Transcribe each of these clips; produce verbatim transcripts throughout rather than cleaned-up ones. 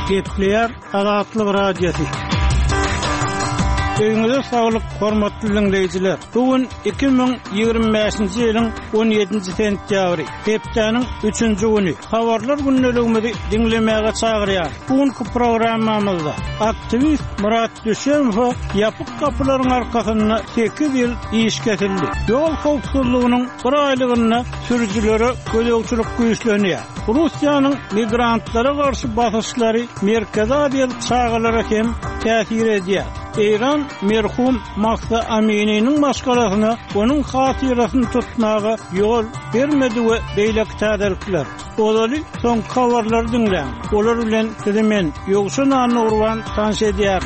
Gepler Azatlyk Radiosu. Öňüňizde saglyk, hormatly dinleýijiler. Bugün iki bin ýygrimi beşinji ýylyň on ýedinji sentýabry, hepdeniň üçünji güni. Habarlar günneligimizi dinlemäge çagyrýar. Bugünkü programmamyzda aktivist Murat Düşemow ýapyk kapylaryň arkasynda sekiz ýyl iş kesildi. Ýol howpsuzlygynyň bir aýlygyna sürüjilere gölegçilik güýçlenýär. Russiýanyň migrantlara garşy basyşlary Merkezi Aziýa çağılara hem täsir edýär. İran merhum Mahsa Amini'nin maşgalasyna onun hatyrasyny tutmagy ýol bermedi we beýlek täderlikler. Olaly soň habarlar dinleň. Olar bilen sizimen ýogşun anurwan tanış edýär.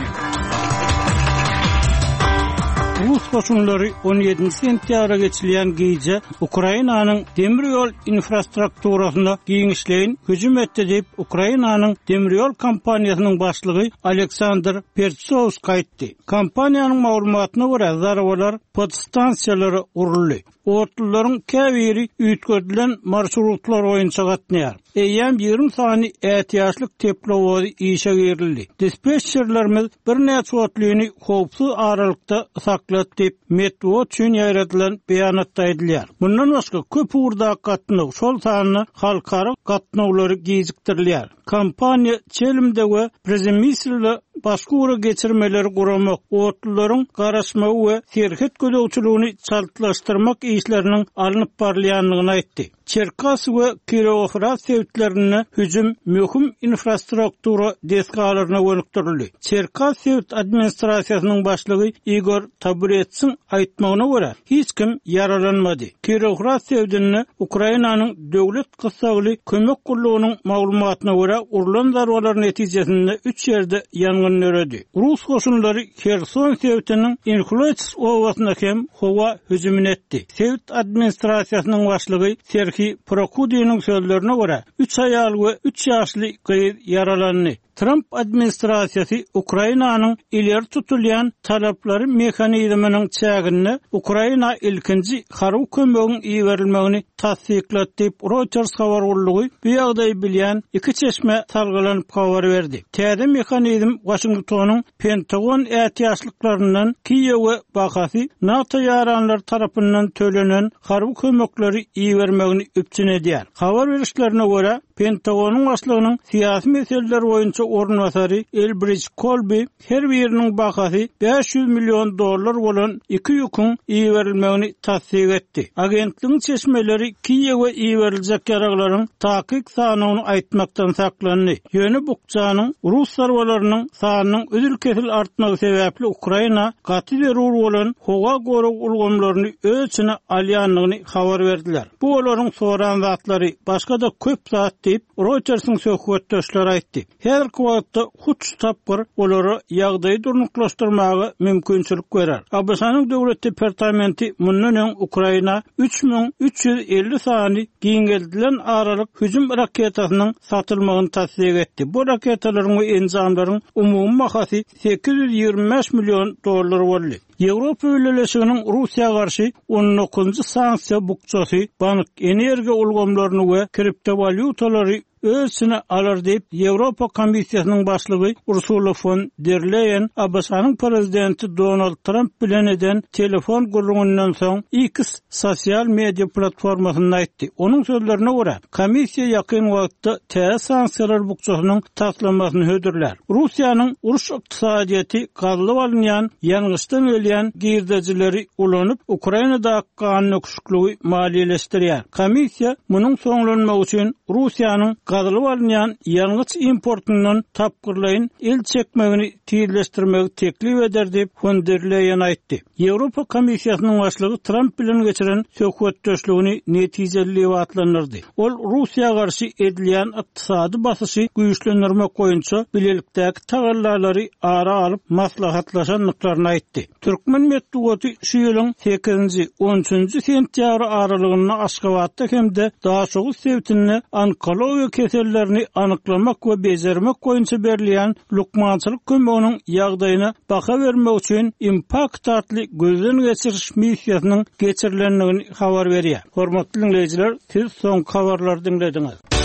Rus koşunları on ýedinji sentýabra geçilen gece Ukrainanyň demir ýol infrastrukturasyna giňişleýin hüjüm etdi diýip Ukrainanyň demir ýol kompaniýasynyň başlygy Aleksandr Pertsovsk aýtdy. Kompaniýanyň maglumatyna görä zarabalar podstansiýalary uruldy. Ortularyň käbiri üýtgedilen marşrutlar boýunça gatnaýar. Eýýäm ýygrimi sany ätiýaşlyk teplowozy işe girildi. Dispetçerlerimiz bir näçe otlyny howpsuz aralykda saklat diýip metro üçin ýaratylan beýanatda aýdylýar. Bundan başga köp urda gatnaw şol sanyny halkara gatnawlary gizikdirilýär. Kompaniýa çelimde we prezimisle başga ura geçirmeleri guramak, otluların garaşmagy we serhet gölegçiligini çaltlaşdyrmak işlerinin alınıp barlýanlygyny aýtdy. Çerkas we Kirovohrad sewtlerine hüjüm möhüm infrastruktura deskalaryna gönükdirildi. Çerkas sewt administrasiýasynyň başlygy Igor Taburetsin aýtmagyna görä hiç kim yaralanmady. Kirovohrad sewtine Ukrainanyň döwlet gysgaly kömek gullugynyň maglumatyna görä urulan zarbalar netijesinde üç ýerde ýangyn öredi. Rus goşunlary Kherson sewtiniň Inhluts owasyna hem howa hüjüm etdi. Sewt administrasiýasynyň başlygy Serhiy Prokudynyň sözlerine görä üç aýal we üç ýaşly gyýyr yaralandy. Trump administrasiýasy Ukrainanyň ileri tutulýan talaplary mehanizminiň çägini Ukraina ilkinji harby kömegiň iýerilmegini tasdiklady diýip Reuters habar gullugy bu ýagdaýy bilýän iki çeşme talgylanyp habar berdi. Täze mehanizm Washingtonyň Pentagon ätiýaşlyklaryndan Kiýew we Bakasy NATO ýaranlar tarapyndan төлenen harby kömekleri iýermegini üpçün edýär. Habar berişlerine görä Pentagonun başlygynyň siýasy meseleler boýunça ornwasary Elbridge Colby her biriniň bahasy beş yüz milyon dollar bolan iki ýükün iýerilmegini tasdik etdi. Agentligiň çeşmeleri Kiýew we iýeriljek ýaraglaryň takyk sanyny aýtmakdan saklandy. Ýöne bukjanyň Rus sarwalarynyň sanynyň üzül-kesil artmagy sebäpli Ukraina gaty zerur bolan howa gorug ulgamlaryny öz içine alýanlygyny habar berdiler. Bu olaryň soran zatlary başga da köp zat diýip Reuters'ın söhbetdeşleri aýtdy. Her wagtda huç tapgyr olary ýagdaýy durnuklaşdyrmagy mümkinçilik berer. A B S-nyň döwlet departamenti mundan öň Ukraina üç bin üç ýüz elli sany giňeldilen aralyk hüjüm raketasynyň satylmagyny tasdik etdi. Bu raketalaryň we enzamlaryň umumy mahasy sekiz yüz ýygrimi beş milyon dollar boldy. Ýewropa ýöneşiginiň Russiýa garşy on dokuzunji sanksiýa bukçasy bank energiýa ulgamlaryny we kriptovalyutalary ölçüne alar diýip Ýewropa Komissiýasynyň başlygy Ursula von der Leyen A B S-nyň prezidenti Donald Trump bilen eden telefon gurulmagyndan soň X sosial media platformasyna aýtdy. Onuň sözlerine görä, komissiýa ýakyn wagtda täze sanksiýalar bukçasynyň taslamasyny hödürler. Russiýanyň uruş ykdysadyety gazylyp alynýan ýalňyşdan ölýän girdejileri ulanyp Ukrainada kanun öküşlügi maliýeleşdirýär. Komissiýa munyň soňlanmagy üçin Russiýanyň gazylyp alynýan ýalňyç importundan tapgyrlaýyn el çekmegini tiýirleşdirmegi teklip eder diýip von der Leyen aýtdy. Ýewropa Komissiýasynyň başlygy Trump bilen geçiren söhbetdeşligini netijeli diýip atlanyrdy. Ol Russiýa garşy edilýän ykdysady basyşy güýçlendirmek boýunça bilelikdäki tagallalary ara alyp maslahatlaşanlyklaryny aýtdy. Türkmen medeniýeti şu ýylyň sekizinji on üçünji sentýabr aralygyna Aşgabatda hemde daşogy sewtini onkologiýa kesellerini anyklamak we bejermek boýunça berilýän lukmançylyk kömeginiň ýagdaýyna baka bermek üçin Impact adly gözden geçiriş missiýasynyň geçirilendigini habar berýär. Hormatly dinleýijiler, siz soň habarlary dinlediňiz.